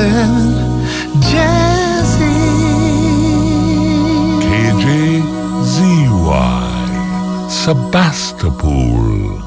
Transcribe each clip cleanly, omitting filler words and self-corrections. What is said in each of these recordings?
loving Jazzy. KJZY Sebastopol.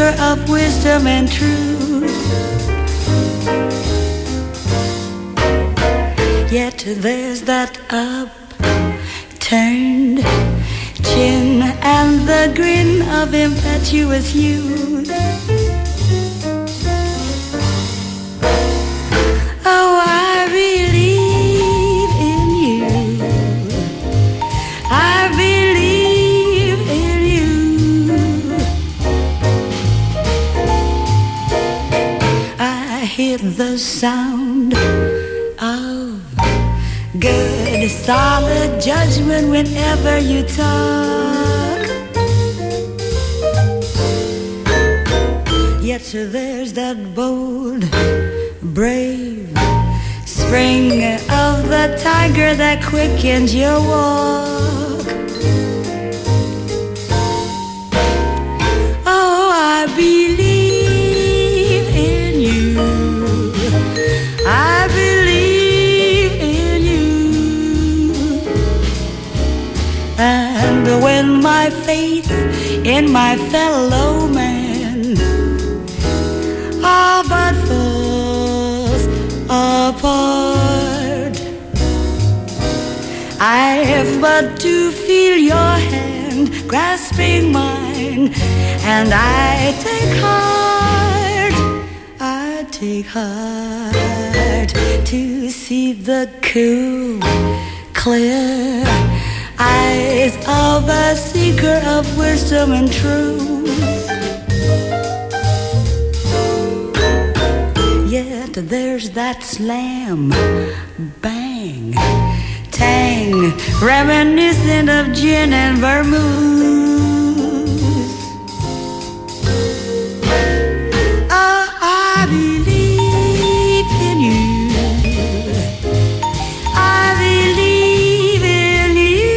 seeker of wisdom and truth. Yet there's that upturned chin and the grin of impetuous youth. Oh, I believe in you. I believe in you. I hear the sound of good, solid judgment whenever you talk. Yet there's that bold, brave spring of the tiger that quickens your walk. Oh, I believe in you. I believe in you. And when my faith in my fellow man all but falls apart, I have but to feel your hand grasping mine, and I take heart to see the cool, clear eyes of a seeker of wisdom and truth. Yet there's that slam, bang, tang, reminiscent of gin and vermouth. Oh, I believe in you. I believe in you.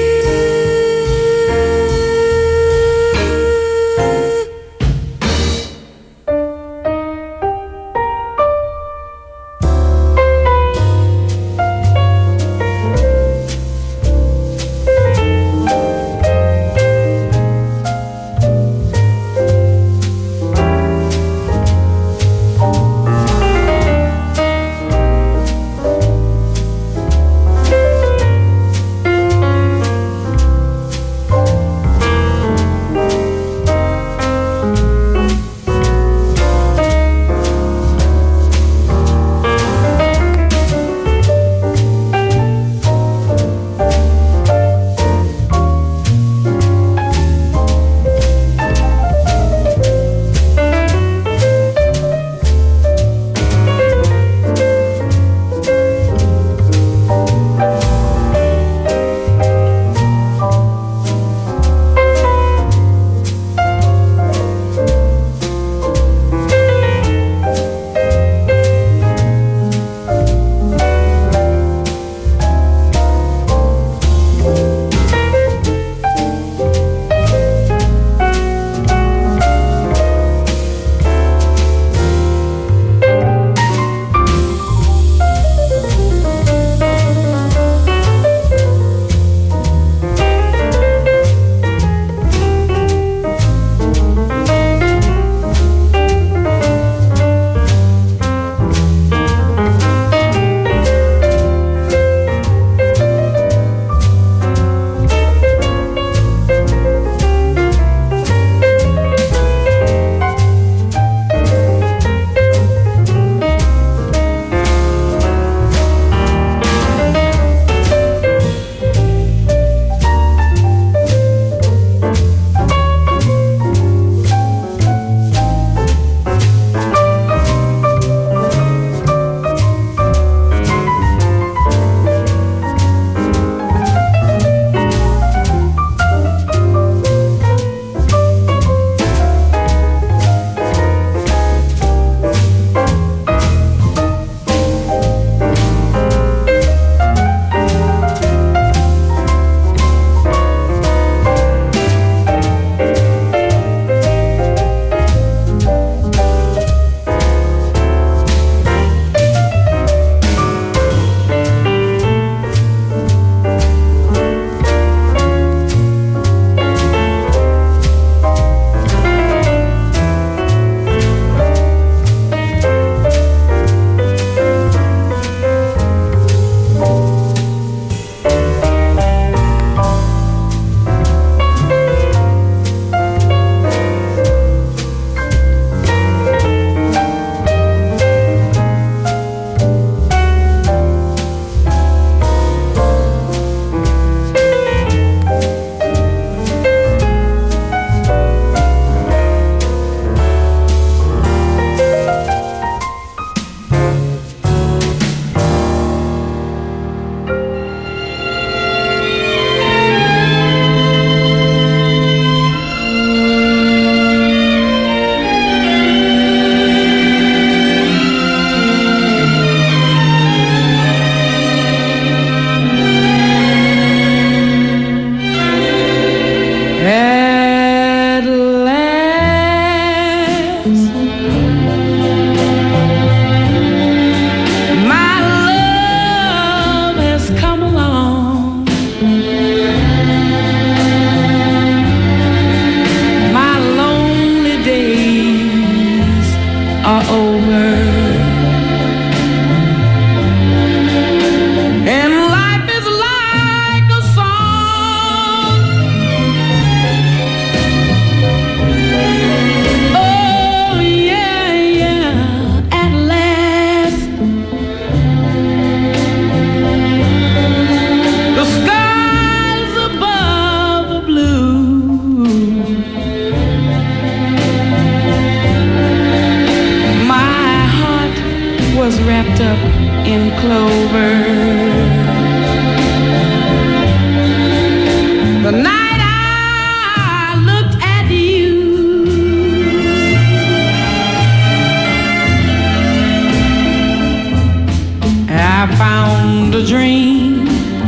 found a dream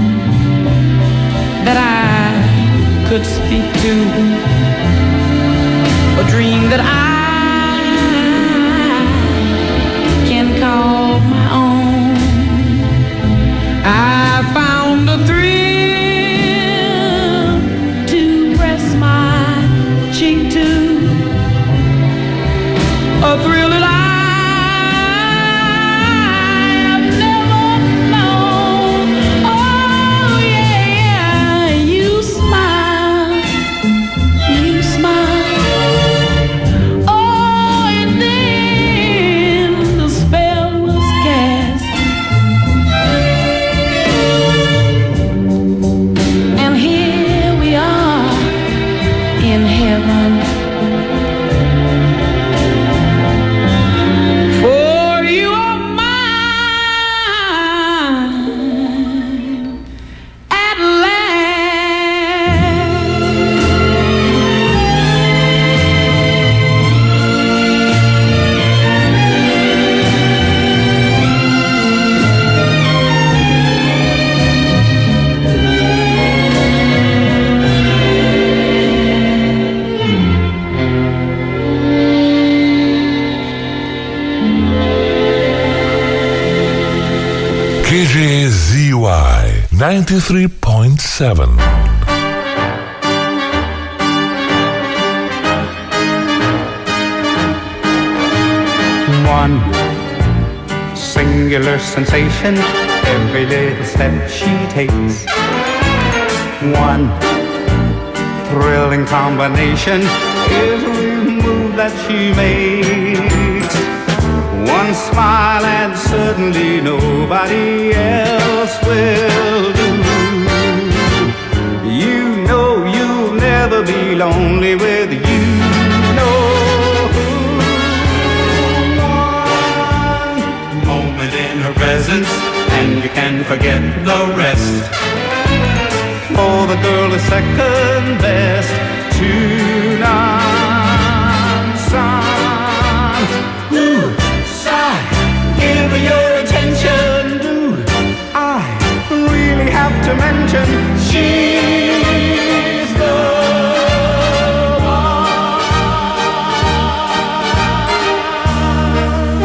that I could speak to, a dream that I can call my own. I found a thrill to press my cheek to, a thrill that KJZY 93.7. One singular sensation every little step she takes. One thrilling combination every move that she makes. One smile and suddenly nobody else will do. You know you'll never be lonely with you. One moment in her presence and you can forget the rest. Oh, the girl is second best to none. Son, give her your attention. Do I really have to mention she's the one?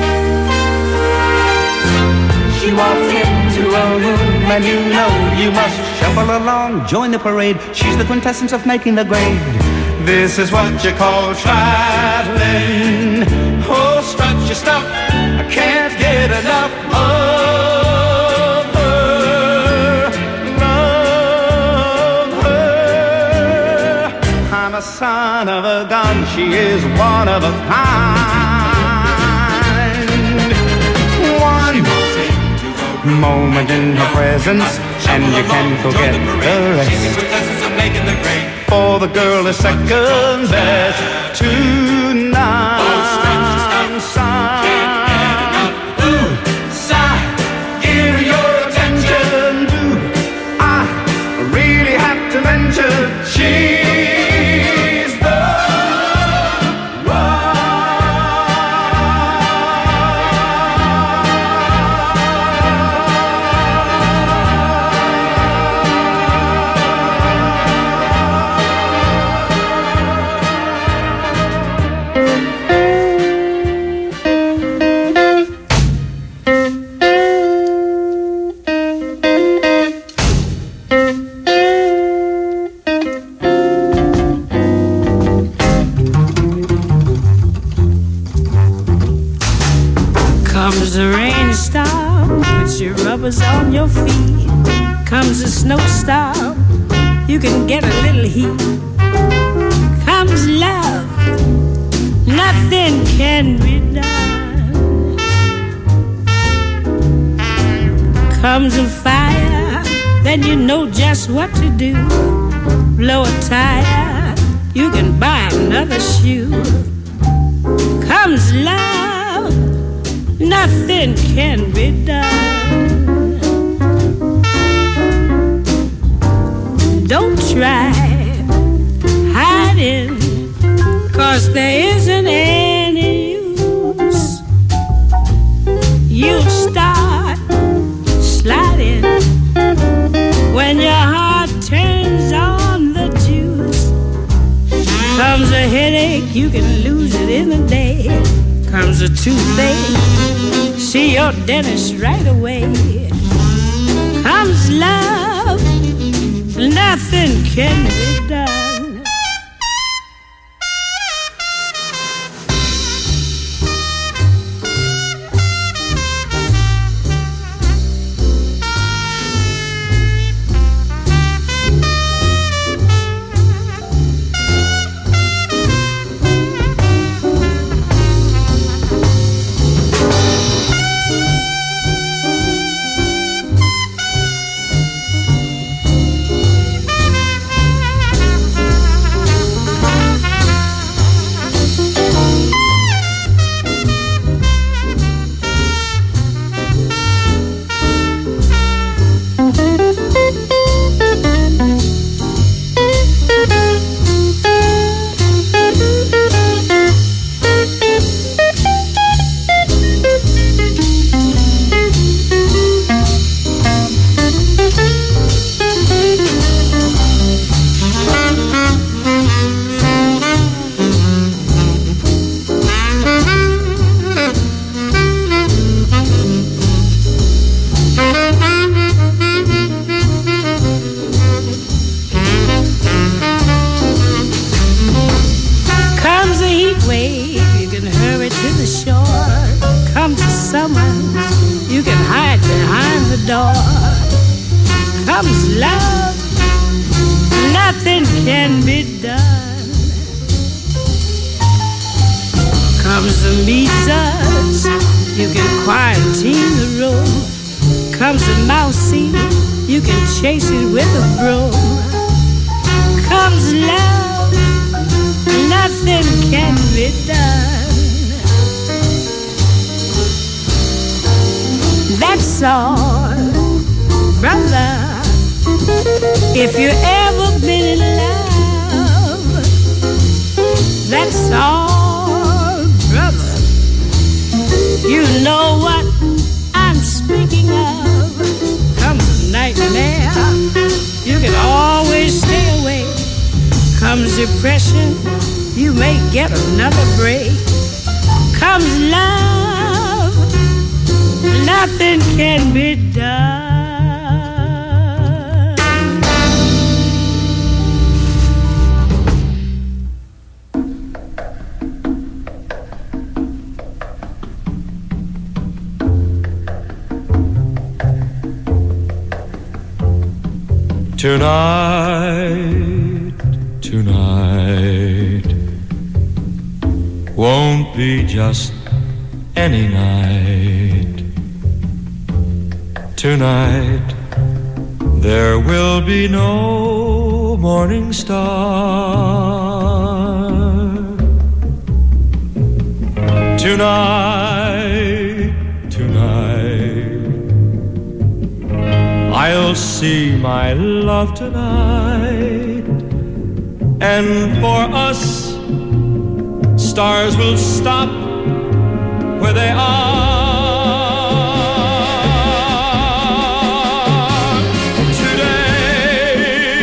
She walks into a room and you know you must shuffle along, join the parade. She's the quintessence of making the grade. This is what you call traveling. Oh, strut your stuff, I can't get enough of her, love her. I'm a son of a gun, she is one of a kind. One moment in her presence and you can forget the rest. For the girl is second best to none. Give your attention. Do I really have to mention she's the on your feet. Comes a snowstorm, you can get a little heat. Comes love, nothing can be done. Comes a fire, then you know just what to do. Blow a tire, you can buy another shoe. Comes love, nothing can be done. Don't try hiding, 'cause there isn't any use. You'll start think you can lose it in a day. Comes a toothache, see your dentist right away. Comes love, nothing can be done. Chase it with a broom. Comes love, nothing can be done. That's all, brother. If you ever been in love, that's all, brother. You know what I'm speaking of. Nightmare, you can always stay away. Comes depression, you may get another break. Comes love, nothing can be done. Tonight, tonight won't be just any night. Tonight there will be no morning star. Tonight, tonight I'll see my love tonight, and for us stars will stop where they are. Today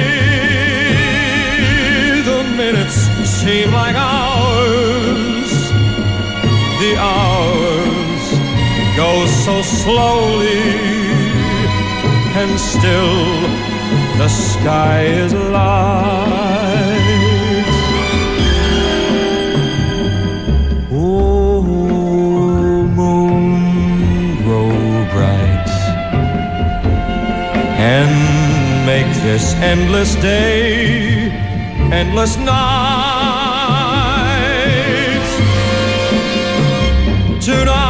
the minutes seem like hours, the hours go so slowly, and still the sky is light. Oh, moon, grow bright and make this endless day, endless night. Tonight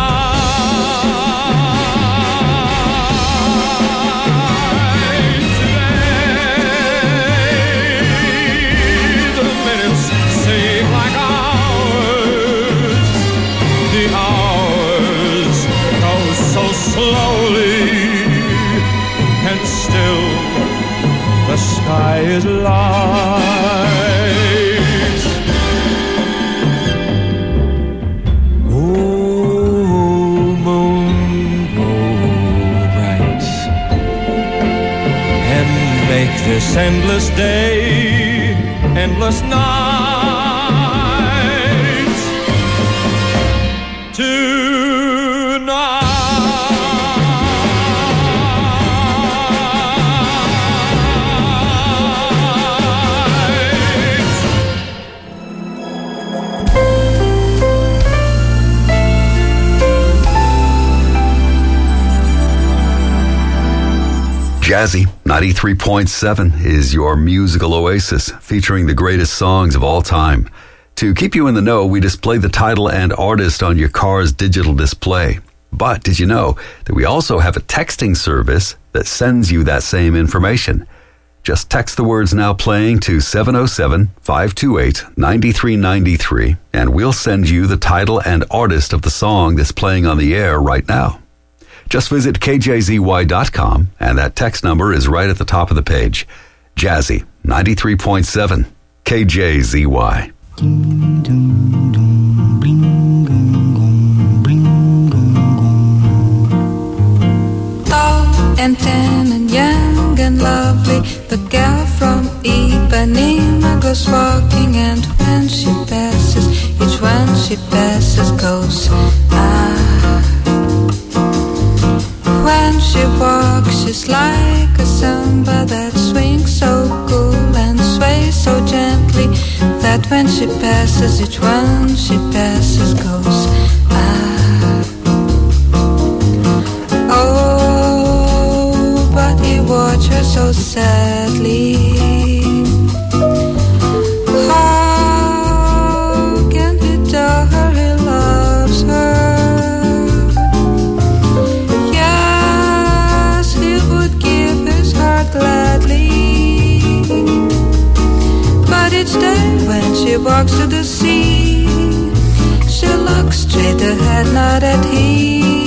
slowly, and still the sky is light. Oh, moon, grow bright and make this endless day, endless night. Jazzy 93.7 is your musical oasis, featuring the greatest songs of all time. To keep you in the know, we display the title and artist on your car's digital display. But did you know that we also have a texting service that sends you that same information? Just text the words "now playing" to 707-528-9393, and we'll send you the title and artist of the song that's playing on the air right now. Just visit kjzy.com, and that text number is right at the top of the page. Jazzy 93.7 KJZY. Tall and tan and young and lovely, the girl from Ipanema goes walking, and when she passes, each one she passes goes When she walks, she's like a samba that swings so cool and sways so gently, that when she passes, each one she passes goes Oh, but he watched her so sadly. How can he tell her he loves her? Yes, he would give his heart gladly. But each day when she walks to the sea, she looks straight ahead, not at him.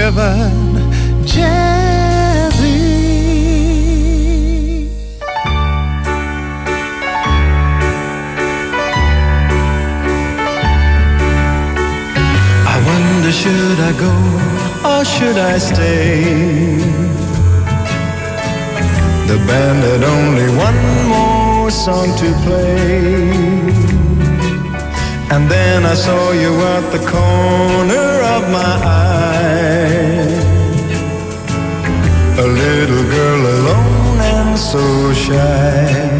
heaven, Jazzy. I wonder, should I go or should I stay? The band had only one more song to play, and then I saw you at the corner of my eye, a little girl alone and so shy.